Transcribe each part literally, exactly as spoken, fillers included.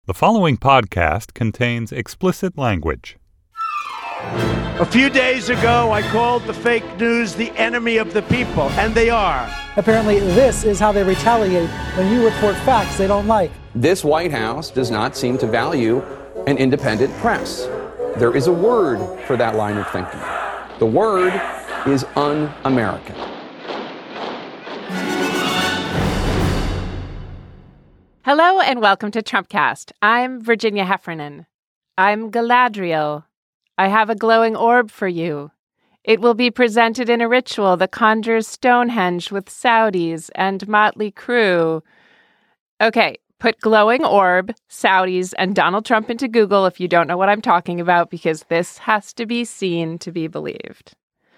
The following podcast contains explicit language. A few days ago, I called the fake news the enemy of the people, and they are. Apparently, this is how they retaliate when you report facts they don't like. This White House does not seem to value an independent press. There is a word for that line of thinking. The word is un-American. Hello and welcome to Trumpcast. I'm Virginia Heffernan. I'm Galadriel. I have a glowing orb for you. It will be presented in a ritual that conjures Stonehenge with Saudis and Motley Crue. Okay, put glowing orb, Saudis, and Donald Trump into Google if you don't know what I'm talking about, because this has to be seen to be believed.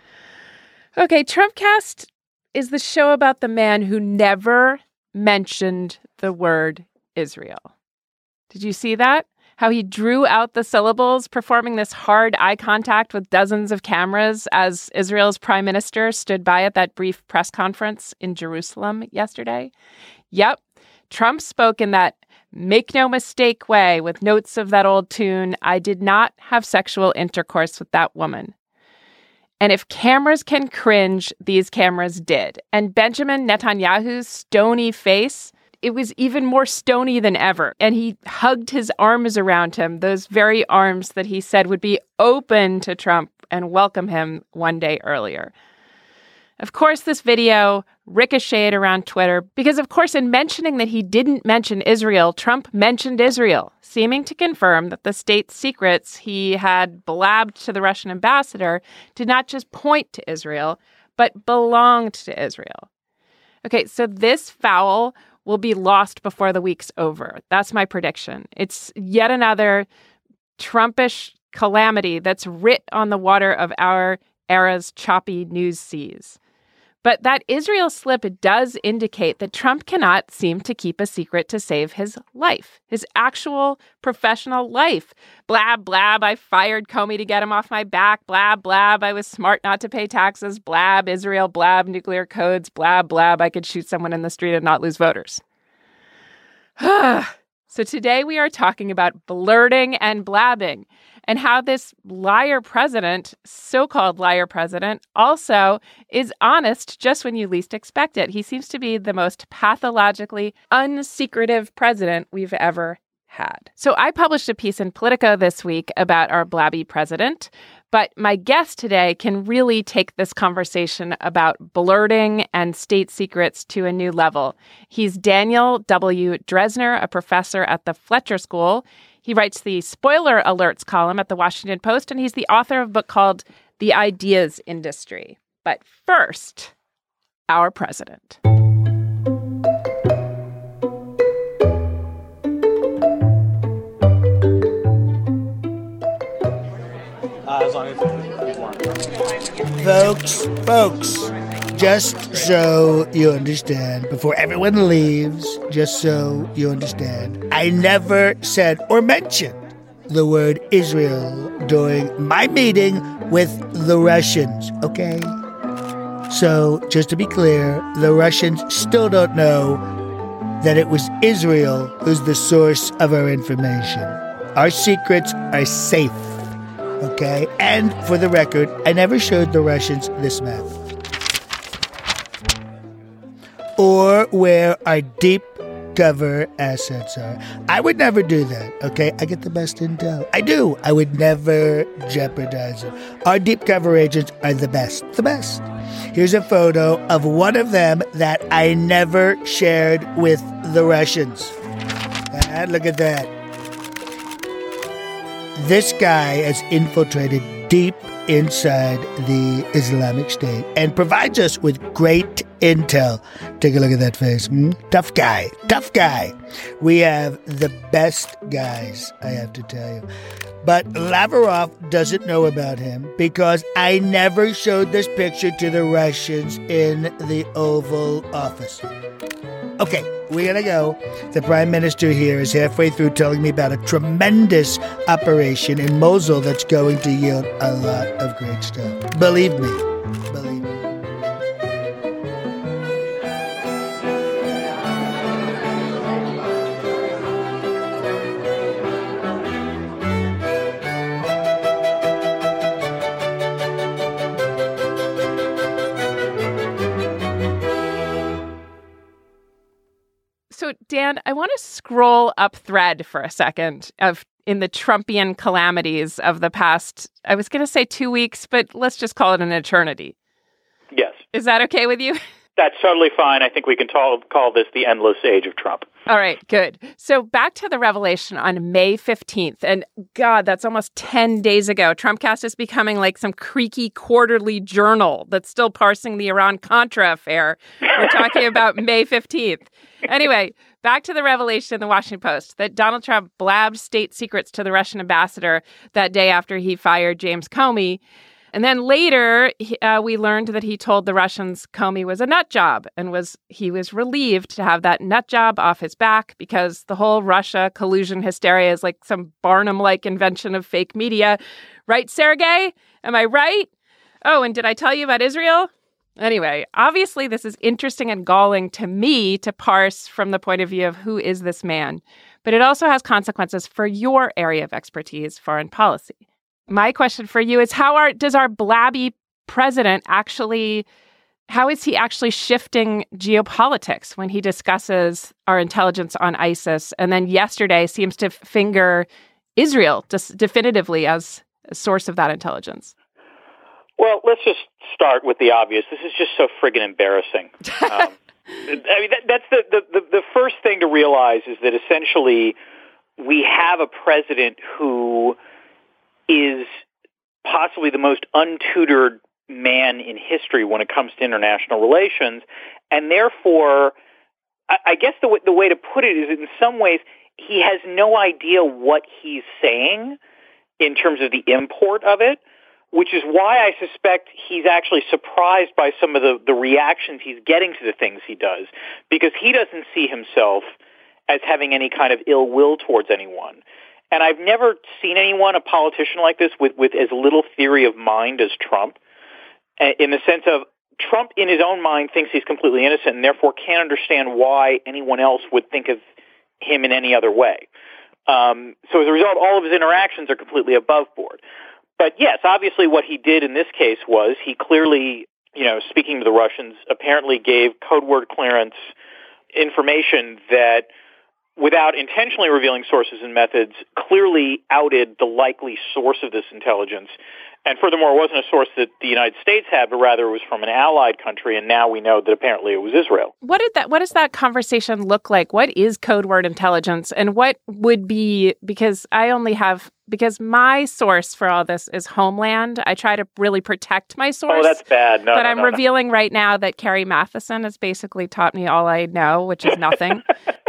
Okay, Trumpcast is the show about the man who never mentioned the word Israel. Did you see that? How he drew out the syllables, performing this hard eye contact with dozens of cameras as Israel's prime minister stood by at that brief press conference in Jerusalem yesterday? Yep, Trump spoke in that make no mistake way with notes of that old tune, I did not have sexual intercourse with that woman. And if cameras can cringe, these cameras did. And Benjamin Netanyahu's stony face, it was even more stony than ever. And he hugged his arms around him, those very arms that he said would be open to Trump and welcome him one day earlier. Of course, this video ricocheted around Twitter because, of course, in mentioning that he didn't mention Israel, Trump mentioned Israel, seeming to confirm that the state secrets he had blabbed to the Russian ambassador did not just point to Israel, but belonged to Israel. Okay, so this foul will be lost before the week's over. That's my prediction. It's yet another Trumpish calamity that's writ on the water of our era's choppy news seas. But that Israel slip does indicate that Trump cannot seem to keep a secret to save his life, his actual professional life. Blab, blab, I fired Comey to get him off my back. Blab, blab, I was smart not to pay taxes. Blab, Israel, blab, nuclear codes. Blab, blab, I could shoot someone in the street and not lose voters. So today we are talking about blurting and blabbing, and how this liar president, so-called liar president, also is honest just when you least expect it. He seems to be the most pathologically unsecretive president we've ever had. So I published a piece in Politico this week about our blabby president, but my guest today can really take this conversation about blurting and state secrets to a new level. He's Daniel W. Drezner, a professor at the Fletcher School. He writes the Spoiler Alerts column at the Washington Post, and he's the author of a book called The Ideas Industry. But first, our president. Folks, folks, just so you understand, before everyone leaves, just so you understand, I never said or mentioned the word Israel during my meeting with the Russians, okay? So, just to be clear, the Russians still don't know that it was Israel who's the source of our information. Our secrets are safe. Okay, and for the record, I never showed the Russians this map. Or where our deep cover assets are. I would never do that, okay? I get the best intel. I do. I would never jeopardize it. Our deep cover agents are the best. The best. Here's a photo of one of them that I never shared with the Russians. And look at that. This guy has infiltrated deep inside the Islamic State and provides us with great intel. Take a look at that face. Hmm? Tough guy. Tough guy. We have the best guys, I have to tell you. But Lavrov doesn't know about him because I never showed this picture to the Russians in the Oval Office. Okay, we gotta go. The prime minister here is halfway through telling me about a tremendous operation in Mosul that's going to yield a lot of great stuff. Believe me. Believe me. Dan, I want to scroll up thread for a second of in the Trumpian calamities of the past, I was going to say two weeks, but let's just call it an eternity. Yes. Is that okay with you? That's totally fine. I think we can call, call this the endless age of Trump. All right, good. So back to the revelation on May fifteenth. And God, that's almost ten days ago. Trumpcast is becoming like some creaky quarterly journal that's still parsing the Iran-Contra affair. We're talking about May fifteenth. Anyway, back to the revelation in the Washington Post that Donald Trump blabbed state secrets to the Russian ambassador that day after he fired James Comey. And then later, uh, we learned that he told the Russians Comey was a nut job and was he was relieved to have that nut job off his back because the whole Russia collusion hysteria is like some Barnum-like invention of fake media. Right, Sergey? Am I right? Oh, and did I tell you about Israel? Anyway, obviously, this is interesting and galling to me to parse from the point of view of who is this man. But it also has consequences for your area of expertise, foreign policy. My question for you is how are, does our blabby president actually, how is he actually shifting geopolitics when he discusses our intelligence on ISIS and then yesterday seems to finger Israel just definitively as a source of that intelligence? Well, let's just start with the obvious. This is just so friggin' embarrassing. Um, I mean, that, that's the, the, the first thing to realize is that essentially we have a president who is possibly the most untutored man in history when it comes to international relations. And therefore, I, I guess the, w- the way to put it is in some ways, he has no idea what he's saying in terms of the import of it, which is why I suspect he's actually surprised by some of the, the reactions he's getting to the things he does, because he doesn't see himself as having any kind of ill will towards anyone. And I've never seen anyone, a politician like this, with, with as little theory of mind as Trump, in the sense of Trump in his own mind thinks he's completely innocent and therefore can't understand why anyone else would think of him in any other way. Um, so as a result, all of his interactions are completely above board. But yes, obviously what he did in this case was he clearly, you know, speaking to the Russians, apparently gave code word clearance information that, without intentionally revealing sources and methods, clearly outed the likely source of this intelligence. And furthermore, it wasn't a source that the United States had, but rather it was from an allied country, and now we know that apparently it was Israel. What did that? What does that conversation look like? What is code word intelligence, and what would be, because I only have, because my source for all this is Homeland. I try to really protect my source. Oh, that's bad. No, But no, I'm no, revealing no. right now that Carrie Matheson has basically taught me all I know, which is nothing.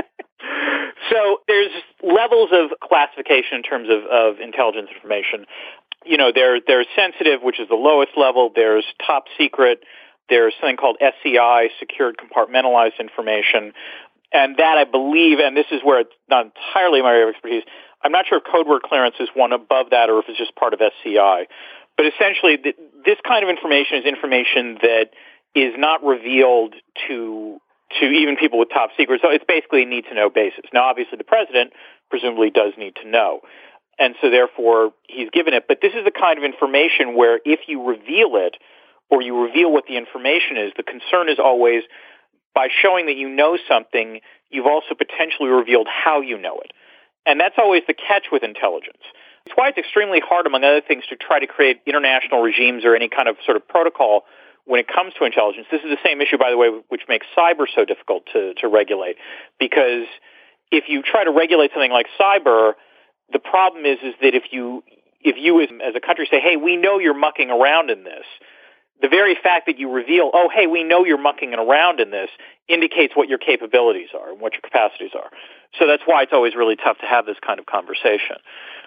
So there's levels of classification in terms of, of intelligence information. You know, there, there's sensitive, which is the lowest level. There's top secret. There's something called S C I, secured compartmentalized information. And that, I believe, and this is where it's not entirely my area of expertise, I'm not sure if code word clearance is one above that or if it's just part of S C I. But essentially, th- this kind of information is information that is not revealed to to even people with top secret. So it's basically a need-to-know basis. Now, obviously, the president presumably does need to know. And so, therefore, he's given it. But this is the kind of information where if you reveal it or you reveal what the information is, the concern is always by showing that you know something, you've also potentially revealed how you know it. And that's always the catch with intelligence. It's why it's extremely hard, among other things, to try to create international regimes or any kind of sort of protocol when it comes to intelligence. This is the same issue, by the way, which makes cyber so difficult to, to regulate. Because if you try to regulate something like cyber, the problem is is that if you if you as, as a country say, hey, we know you're mucking around in this, the very fact that you reveal, oh, hey, we know you're mucking around in this, indicates what your capabilities are and what your capacities are. So that's why it's always really tough to have this kind of conversation.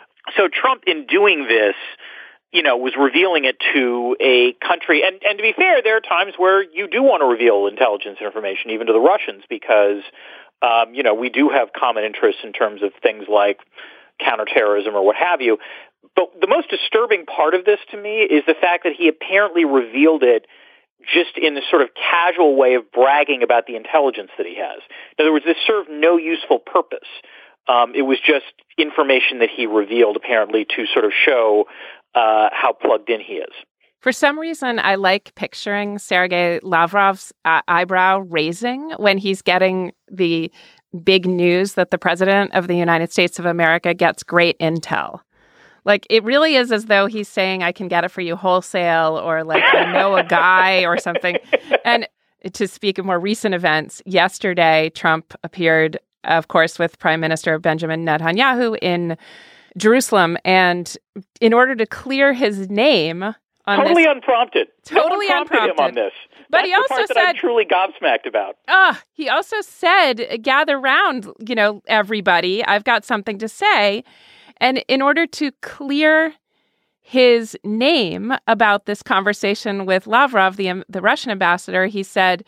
So Trump, in doing this, you know, was revealing it to a country. And, and to be fair, there are times where you do want to reveal intelligence information, even to the Russians, because, um, you know, we do have common interests in terms of things like counterterrorism or what have you. But the most disturbing part of this to me is the fact that he apparently revealed it just in this sort of casual way of bragging about the intelligence that he has. In other words, this served no useful purpose. Um, it was just information that he revealed, apparently, to sort of show uh, how plugged in he is. For some reason, I like picturing Sergei Lavrov's uh, eyebrow raising when he's getting the big news that the president of the United States of America gets great intel. Like, it really is as though he's saying, I can get it for you wholesale, or like, I know a guy or something. And to speak of more recent events, yesterday, Trump appeared, of course, with Prime Minister Benjamin Netanyahu in Jerusalem. And in order to clear his name on totally this, unprompted. Totally no one prompted unprompted. him on this. But That's he also the part said, that I'm truly gobsmacked about. Ah, uh, he also said, gather round, you know, everybody. I've got something to say. And in order to clear his name about this conversation with Lavrov, the um, the Russian ambassador, he said,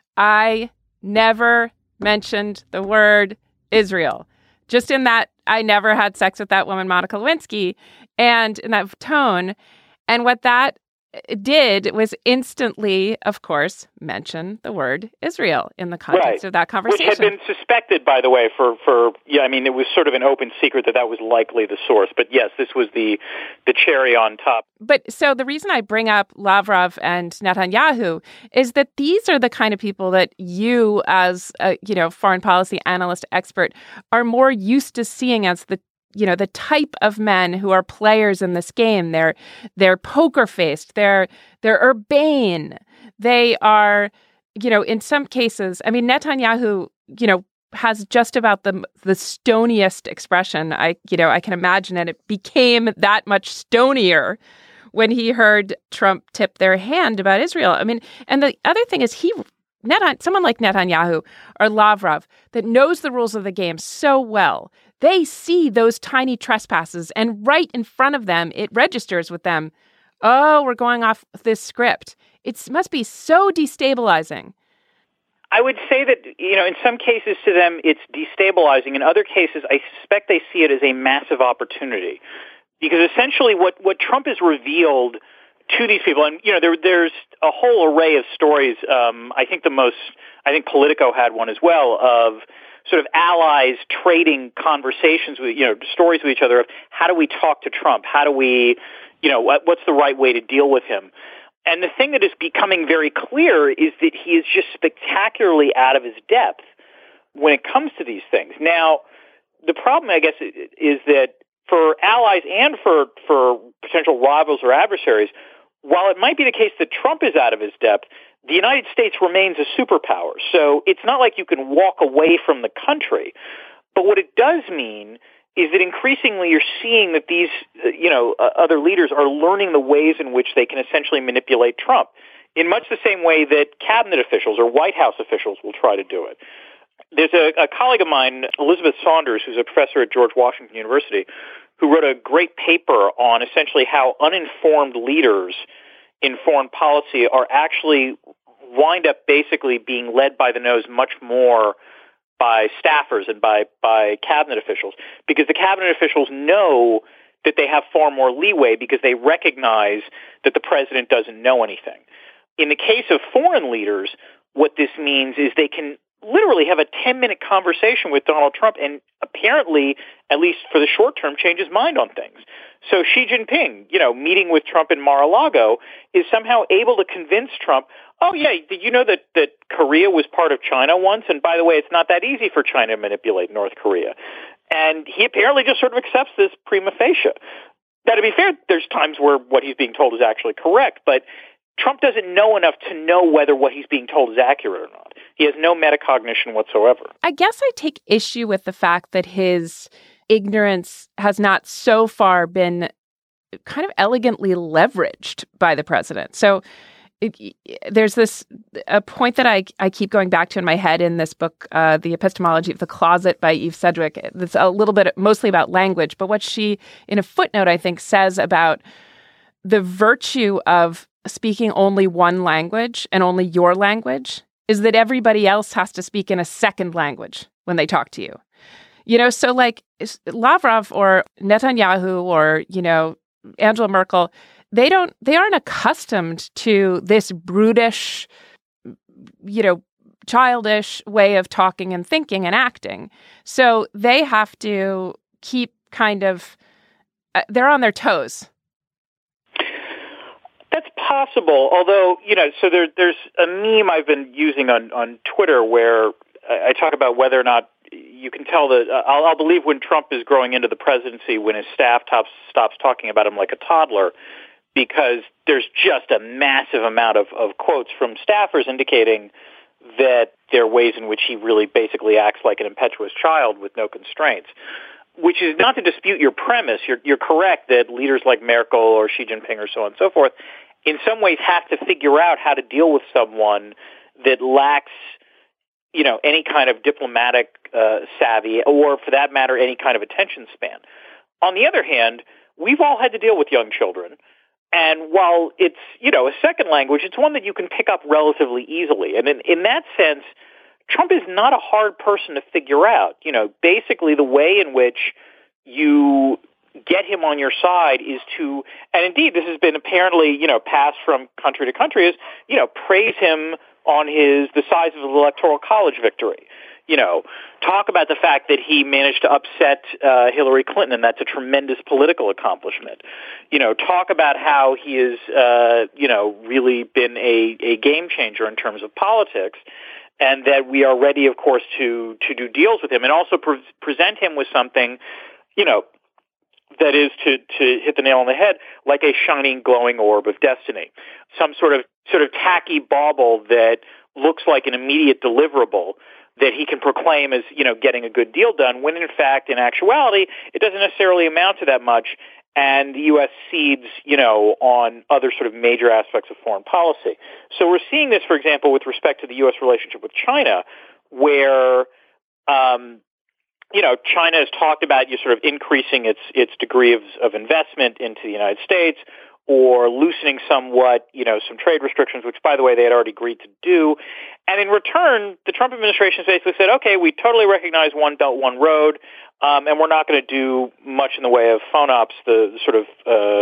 I never mentioned the word Israel. Just in that, I never had sex with that woman, Monica Lewinsky, and in that tone. And what that did was instantly, of course, mention the word Israel in the context right. of that conversation. Which had been suspected, by the way, for, for, yeah, I mean, it was sort of an open secret that that was likely the source. But yes, this was the, the cherry on top. But so the reason I bring up Lavrov and Netanyahu is that these are the kind of people that you, as a, you know, foreign policy analyst expert, are more used to seeing as the you know, the type of men who are players in this game. They're they're poker-faced. They're they're urbane. They are, you know, in some cases, I mean, Netanyahu, you know, has just about the the stoniest expression. I, you know, I can imagine, and it became that much stonier when he heard Trump tip their hand about Israel. I mean, and the other thing is he Net, someone like Netanyahu or Lavrov that knows the rules of the game so well, they see those tiny trespasses, and right in front of them, it registers with them, oh, we're going off this script. It must be so destabilizing. I would say that, you know, in some cases to them, it's destabilizing. In other cases, I suspect they see it as a massive opportunity. Because essentially what, what Trump has revealed to these people, and, you know, there, there's a whole array of stories. Um, I think the most, I think Politico had one as well, of sort of allies trading conversations with, you know, stories with each other of how do we talk to Trump? How do we, you know, what, what's the right way to deal with him? And the thing that is becoming very clear is that he is just spectacularly out of his depth when it comes to these things. Now, the problem, I guess, is that for allies and for, for potential rivals or adversaries, while it might be the case that Trump is out of his depth, the United States remains a superpower. So it's not like you can walk away from the country. But what it does mean is that increasingly you're seeing that these, you know, uh, other leaders are learning the ways in which they can essentially manipulate Trump in much the same way that cabinet officials or White House officials will try to do it. There's a, a colleague of mine, Elizabeth Saunders, who's a professor at George Washington University, who wrote a great paper on essentially how uninformed leaders in foreign policy are actually wind up basically being led by the nose much more by staffers and by, by cabinet officials, because the cabinet officials know that they have far more leeway because they recognize that the president doesn't know anything. In the case of foreign leaders, what this means is they can literally have a ten-minute conversation with Donald Trump and apparently, at least for the short term, change his mind on things. So Xi Jinping, you know, meeting with Trump in Mar-a-Lago, is somehow able to convince Trump, oh, yeah, did you know that, that Korea was part of China once? And by the way, it's not that easy for China to manipulate North Korea. And he apparently just sort of accepts this prima facie. Now, to be fair, there's times where what he's being told is actually correct, but Trump doesn't know enough to know whether what he's being told is accurate or not. He has no metacognition whatsoever. I guess I take issue with the fact that his ignorance has not so far been kind of elegantly leveraged by the president. So it, there's this a point that I, I keep going back to in my head in this book, uh, The Epistemology of the Closet by Eve Sedgwick. That's a little bit mostly about language, but what she, in a footnote, I think, says about the virtue of speaking only one language and only your language is that everybody else has to speak in a second language when they talk to you. You know, so like Lavrov or Netanyahu or, you know, Angela Merkel, they don't, they aren't accustomed to this brutish, you know, childish way of talking and thinking and acting. So they have to keep kind of, uh, they're on their toes. That's possible, although, you know, so there, there's a meme I've been using on, on Twitter where I talk about whether or not you can tell that uh, I'll, I'll believe when Trump is growing into the presidency, when his staff tops, stops talking about him like a toddler, because there's just a massive amount of, of quotes from staffers indicating that there are ways in which he really basically acts like an impetuous child with no constraints, which is not to dispute your premise. You're, you're correct that leaders like Merkel or Xi Jinping or so on and so forth in some ways have to figure out how to deal with someone that lacks, you know, any kind of diplomatic uh, savvy or, for that matter, any kind of attention span. On the other hand, we've all had to deal with young children. And while it's, you know, a second language, it's one that you can pick up relatively easily. And in, in that sense, Trump is not a hard person to figure out. You know, basically the way in which you get him on your side is to, and indeed this has been apparently, you know, passed from country to country, is, you know, praise him on his, the size of his electoral college victory. You know, talk about the fact that he managed to upset uh, Hillary Clinton, and that's a tremendous political accomplishment. You know, talk about how he has, uh, you know, really been a, a game changer in terms of politics, and that we are ready, of course, to to do deals with him, and also pre- present him with something, you know, that is, to, to hit the nail on the head, like a shining, glowing orb of destiny, some sort of sort of tacky bauble that looks like an immediate deliverable that he can proclaim as, you know, getting a good deal done, when in fact, in actuality, it doesn't necessarily amount to that much, and the U S cedes, you know, on other sort of major aspects of foreign policy. So we're seeing this, for example, with respect to the U S relationship with China, where, um, you know, China has talked about you sort of increasing its its degree of, of investment into the United States, or loosening somewhat, you know, some trade restrictions, which, by the way, they had already agreed to do. And in return, the Trump administration basically said, okay, we totally recognize One Belt, One Road, um, and we're not going to do much in the way of phone ops, the sort of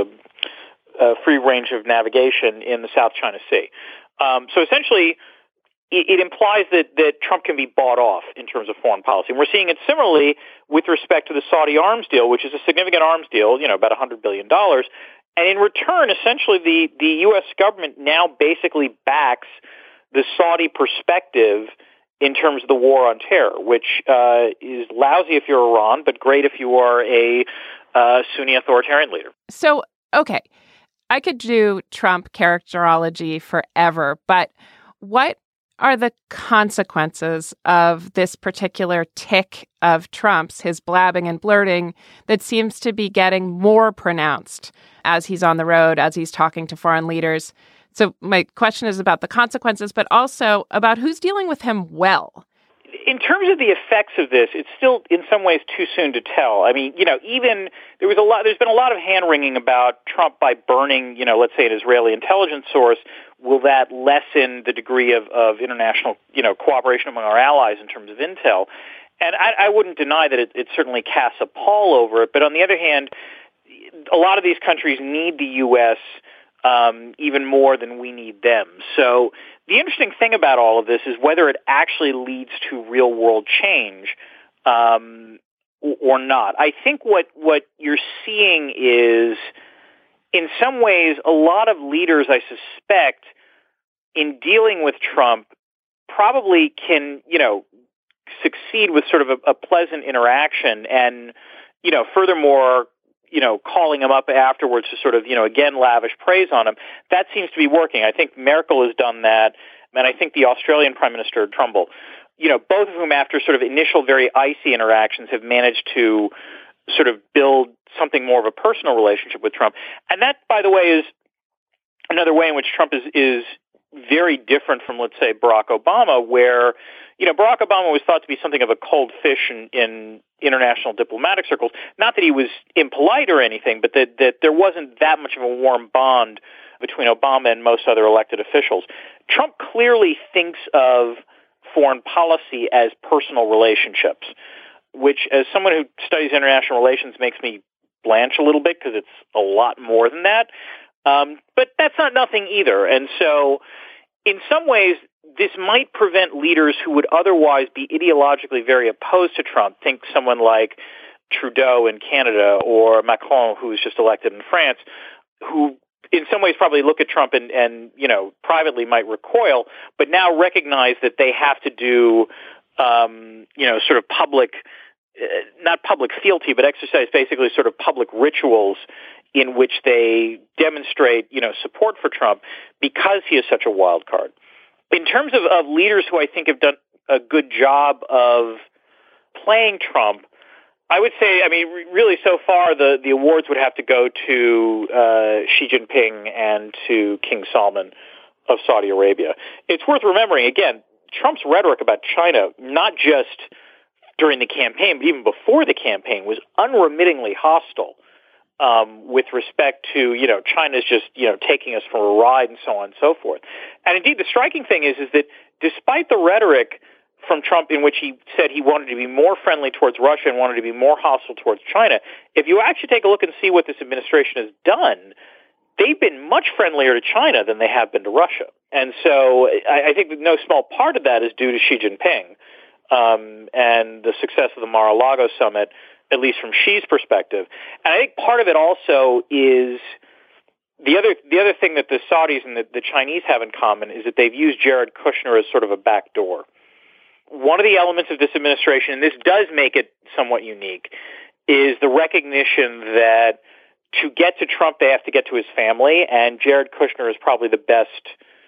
uh, uh, free range of navigation in the South China Sea. Um, so essentially, it, it implies that, that Trump can be bought off in terms of foreign policy. And we're seeing it similarly with respect to the Saudi arms deal, which is a significant arms deal, you know, about one hundred billion dollars. And in return, essentially, the, the U S government now basically backs the Saudi perspective in terms of the war on terror, which uh, is lousy if you're Iran, but great if you are a uh, Sunni authoritarian leader. So, okay, I could do Trump characterology forever, but what are the consequences of this particular tick of Trump's, his blabbing and blurting, that seems to be getting more pronounced as he's on the road, as he's talking to foreign leaders? So my question is about the consequences, but also about who's dealing with him well. In terms of the effects of this, it's still in some ways too soon to tell. I mean, you know, even there was a lot, there's been a lot of hand-wringing about Trump by burning, you know, let's say an Israeli intelligence source. Will that lessen the degree of, of international, you know, cooperation among our allies in terms of intel? And I, I wouldn't deny that it, it certainly casts a pall over it. But on the other hand, a lot of these countries need the U S um, even more than we need them. So the interesting thing about all of this is whether it actually leads to real-world change um, or not. I think what, what you're seeing is, in some ways, a lot of leaders, I suspect, in dealing with Trump probably can, you know, succeed with sort of a, a pleasant interaction and, you know, furthermore, you know, calling him up afterwards to sort of, you know, again, lavish praise on him. That seems to be working. I think Merkel has done that, and I think the Australian Prime Minister, Trumbull, you know, both of whom after sort of initial very icy interactions have managed to sort of build something more of a personal relationship with Trump. And that, by the way, is another way in which Trump is, is very different from, let's say, Barack Obama, where, you know, Barack Obama was thought to be something of a cold fish in, in international diplomatic circles. Not that he was impolite or anything, but that, that there wasn't that much of a warm bond between Obama and most other elected officials. Trump clearly thinks of foreign policy as personal relationships, which, as someone who studies international relations, makes me blanch a little bit because it's a lot more than that. Um, but that's not nothing either. And so in some ways, this might prevent leaders who would otherwise be ideologically very opposed to Trump, think someone like Trudeau in Canada or Macron, who was just elected in France, who in some ways probably look at Trump and, and you know, privately might recoil, but now recognize that they have to do um, you know, sort of public, uh, not public fealty, but exercise basically sort of public rituals in which they demonstrate, you know, support for Trump because he is such a wild card. In terms of, of leaders who I think have done a good job of playing Trump, I would say, I mean, really so far the, the awards would have to go to uh, Xi Jinping and to King Salman of Saudi Arabia. It's worth remembering, again, Trump's rhetoric about China, not just during the campaign, but even before the campaign, was unremittingly hostile um, with respect to, you know, China's just, you know, taking us for a ride and so on and so forth. And indeed, the striking thing is, is that despite the rhetoric from Trump in which he said he wanted to be more friendly towards Russia and wanted to be more hostile towards China, if you actually take a look and see what this administration has done, they've been much friendlier to China than they have been to Russia. And so I, I think that no small part of that is due to Xi Jinping um, and the success of the Mar-a-Lago summit, at least from Xi's perspective. And I think part of it also is the other the other thing that the Saudis and the, the Chinese have in common is that they've used Jared Kushner as sort of a backdoor. One of the elements of this administration, and this does make it somewhat unique, is the recognition that to get to Trump, they have to get to his family, and Jared Kushner is probably the best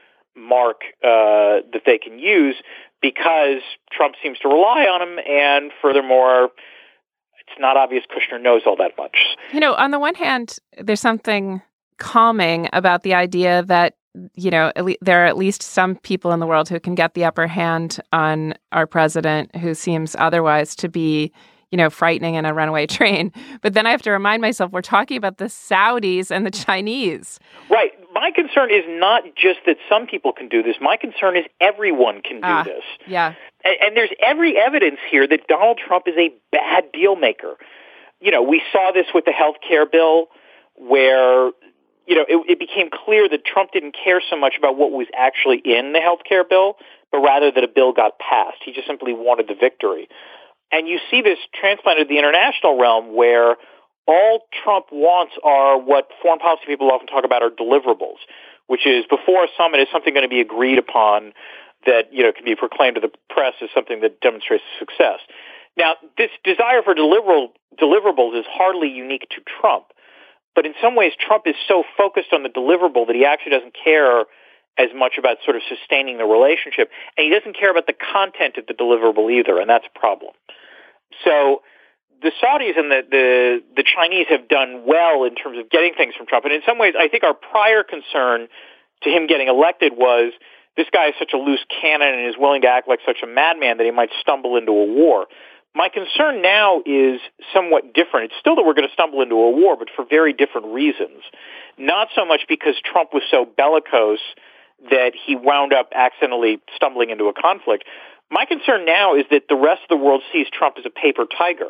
mark uh, that they can use because Trump seems to rely on him, and furthermore, it's not obvious Kushner knows all that much. You know, on the one hand, there's something calming about the idea that, you know, at le- there are at least some people in the world who can get the upper hand on our president who seems otherwise to be, you know, frightening in a runaway train. But then I have to remind myself, we're talking about the Saudis and the Chinese. Right. My concern is not just that some people can do this. My concern is everyone can do ah, this. Yeah. And, and there's every evidence here that Donald Trump is a bad deal maker. You know, we saw this with the health care bill where, you know, it, it became clear that Trump didn't care so much about what was actually in the health care bill, but rather that a bill got passed. He just simply wanted the victory. And you see this transplanted to the international realm where all Trump wants are what foreign policy people often talk about are deliverables, which is before a summit is something going to be agreed upon that, you know, can be proclaimed to the press as something that demonstrates success. Now, this desire for deliverable, deliverables is hardly unique to Trump. But in some ways, Trump is so focused on the deliverable that he actually doesn't care as much about sort of sustaining the relationship. And he doesn't care about the content of the deliverable either, and that's a problem. So the Saudis and the, the, the Chinese have done well in terms of getting things from Trump. And in some ways, I think our prior concern to him getting elected was this guy is such a loose cannon and is willing to act like such a madman that he might stumble into a war. My concern now is somewhat different. It's still that we're going to stumble into a war, but for very different reasons. Not so much because Trump was so bellicose that he wound up accidentally stumbling into a conflict. My concern now is that the rest of the world sees Trump as a paper tiger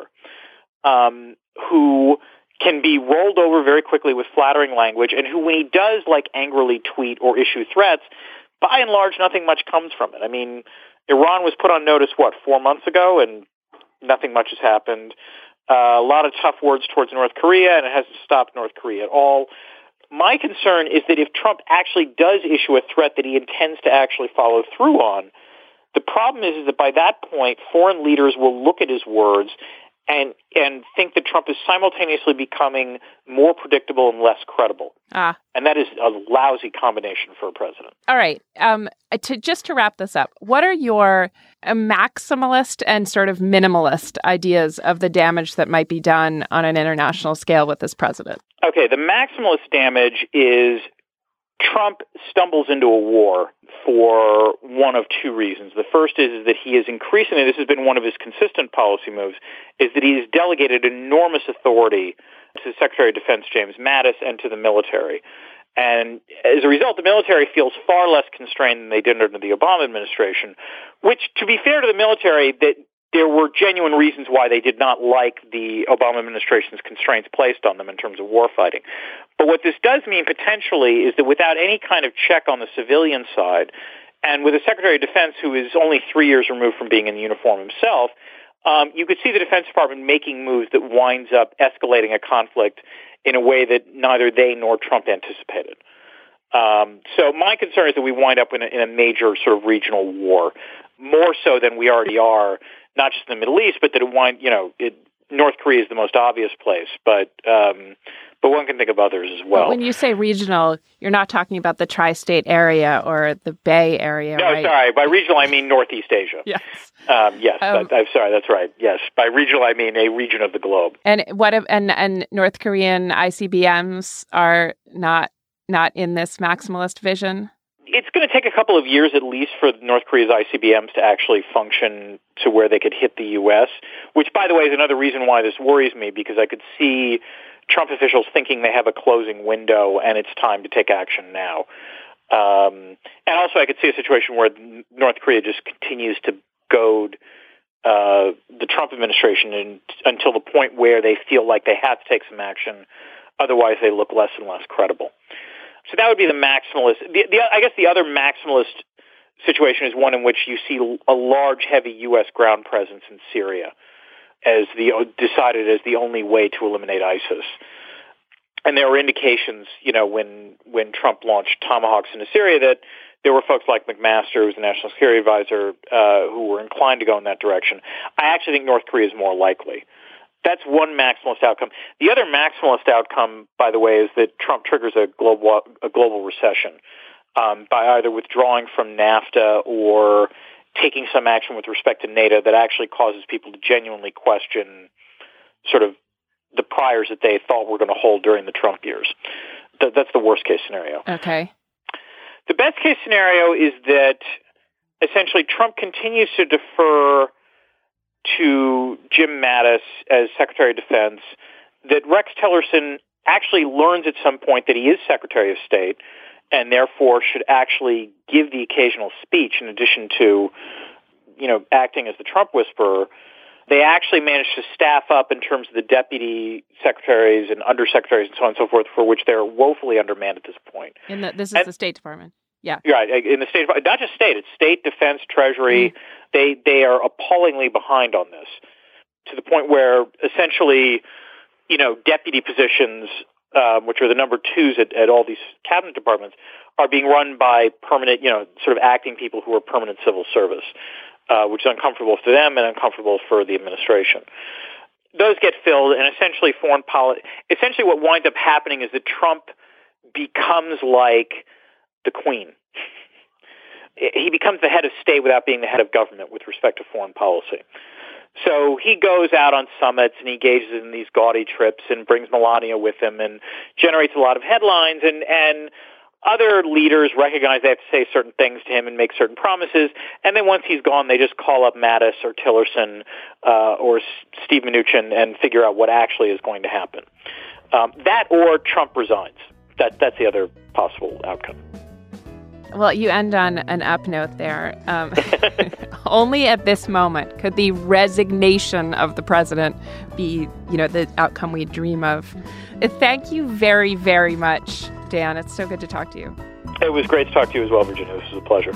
um, who can be rolled over very quickly with flattering language and who, when he does, like, angrily tweet or issue threats, by and large, nothing much comes from it. I mean, Iran was put on notice, what, four months ago, and nothing much has happened. Uh, a lot of tough words towards North Korea, and it hasn't stopped North Korea at all. My concern is that if Trump actually does issue a threat that he intends to actually follow through on, the problem is, is that by that point, foreign leaders will look at his words and and think that Trump is simultaneously becoming more predictable and less credible. Ah. And that is a lousy combination for a president. All right. Um, to just to wrap this up, what are your uh, maximalist and sort of minimalist ideas of the damage that might be done on an international scale with this president? Okay, the maximalist damage is Trump stumbles into a war for one of two reasons. The first is, is that he is increasingly, this has been one of his consistent policy moves, is that he has delegated enormous authority to Secretary of Defense James Mattis and to the military. And as a result, the military feels far less constrained than they did under the Obama administration, which, to be fair to the military, that there were genuine reasons why they did not like the Obama administration's constraints placed on them in terms of warfighting. But what this does mean potentially is that without any kind of check on the civilian side, and with a Secretary of Defense who is only three years removed from being in the uniform himself, um, you could see the Defense Department making moves that winds up escalating a conflict in a way that neither they nor Trump anticipated. Um, so my concern is that we wind up in a, in a major sort of regional war, more so than we already are, not just in the Middle East, but that it wind, you know, it, North Korea is the most obvious place, but um, but one can think of others as well. But when you say regional, you're not talking about the tri-state area or the Bay Area, no, right? No, sorry. By regional, I mean Northeast Asia. Yes. Um, yes, um, that, I'm sorry, that's right. Yes. By regional, I mean a region of the globe. And what if, and, and North Korean I C B Ms are not not in this maximalist vision? It's going to take a couple of years at least for North Korea's I C B Ms to actually function to where they could hit the U S, which, by the way, is another reason why this worries me, because I could see Trump officials thinking they have a closing window and it's time to take action now. Um, and also I could see a situation where North Korea just continues to goad uh, the Trump administration in, until the point where they feel like they have to take some action. Otherwise, they look less and less credible. So that would be the maximalist. The, the, I guess the other maximalist situation is one in which you see a large, heavy U S ground presence in Syria as the decided as the only way to eliminate ISIS. And there were indications, you know, when when Trump launched Tomahawks into Syria, that there were folks like McMaster, who's the National Security Advisor, uh, who were inclined to go in that direction. I actually think North Korea is more likely. That's one maximalist outcome. The other maximalist outcome, by the way, is that Trump triggers a global a global recession um, by either withdrawing from NAFTA or taking some action with respect to NATO that actually causes people to genuinely question sort of the priors that they thought were going to hold during the Trump years. Th- that's the worst case scenario. Okay. The best case scenario is that essentially Trump continues to defer to Jim Mattis as Secretary of Defense, that Rex Tillerson actually learns at some point that he is Secretary of State and therefore should actually give the occasional speech in addition to, you know, acting as the Trump whisperer. They actually managed to staff up in terms of the deputy secretaries and undersecretaries and so on and so forth, for which they're woefully undermanned at this point. In the, this is and, the State Department. Yeah. Right. In the State, not just State, it's State, Defense, Treasury. Mm. They they are appallingly behind on this, to the point where essentially, you know, deputy positions, uh, which are the number twos at, at all these cabinet departments, are being run by permanent, you know, sort of acting people who are permanent civil service, uh, which is uncomfortable for them and uncomfortable for the administration. Those get filled, and essentially foreign policy. Essentially, what winds up happening is that Trump becomes like the Queen. He becomes the head of state without being the head of government with respect to foreign policy. So he goes out on summits and he engages in these gaudy trips and brings Melania with him and generates a lot of headlines, and, and other leaders recognize they have to say certain things to him and make certain promises, and then once he's gone, they just call up Mattis or Tillerson uh, or Steve Mnuchin and figure out what actually is going to happen. Um, that or Trump resigns. That, that's the other possible outcome. Well, you end on an up note there. Um, only at this moment could the resignation of the president be, you know, the outcome we dream of. Thank you very, very much, Dan. It's so good to talk to you. It was great to talk to you as well, Virginia. This was a pleasure.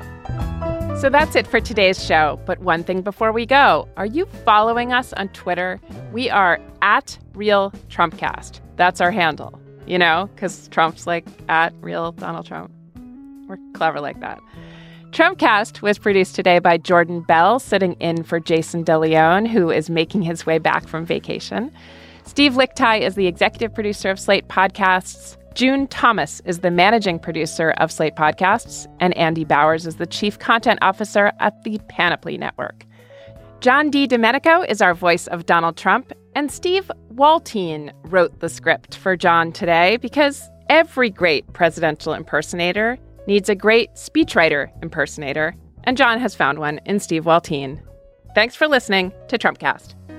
So that's it for today's show. But one thing before we go, are you following us on Twitter? We are at Real Trumpcast. That's our handle, you know, because Trump's like at Real Donald Trump. We're clever like that. Trumpcast was produced today by Jordan Bell, sitting in for Jason DeLeon, who is making his way back from vacation. Steve Lickteig is the executive producer of Slate Podcasts. June Thomas is the managing producer of Slate Podcasts. And Andy Bowers is the chief content officer at the Panoply Network. John D. Domenico is our voice of Donald Trump. And Steve Waltine wrote the script for John today, because every great presidential impersonator needs a great speechwriter impersonator, and John has found one in Steve Waltine. Thanks for listening to Trumpcast.